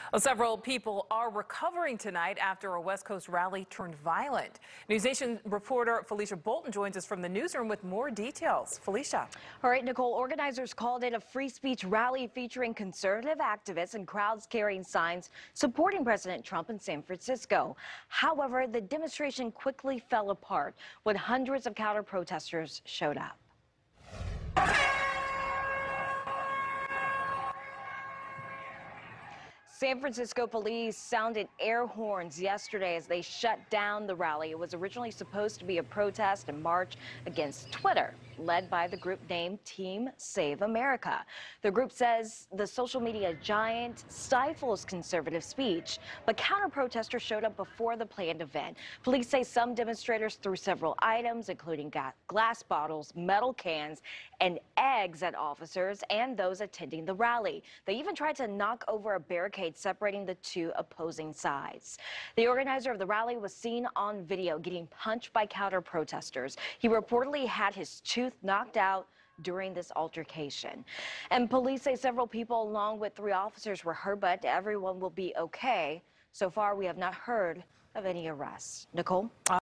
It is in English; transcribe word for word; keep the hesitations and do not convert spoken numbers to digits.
Well, several people are recovering tonight after a West Coast rally turned violent. NewsNation reporter Felicia Bolton joins us from the newsroom with more details. Felicia. All right, Nicole, organizers called it a free speech rally featuring conservative activists and crowds carrying signs supporting President Trump in San Francisco. However, the demonstration quickly fell apart when hundreds of counter protesters showed up. San Francisco police sounded air horns yesterday as they shut down the rally. It was originally supposed to be a protest and march against Twitter, led by the group named Team Save America. The group says the social media giant stifles conservative speech, but counter-protesters showed up before the planned event. Police say some demonstrators threw several items, including glass bottles, metal cans, and eggs at officers and those attending the rally. They even tried to knock over a barricade separating the two opposing sides. The organizer of the rally was seen on video getting punched by counter-protesters. He reportedly had his tooth knocked out during this altercation. And police say several people along with three officers were hurt, but everyone will be okay. So far, we have not heard of any arrests. Nicole?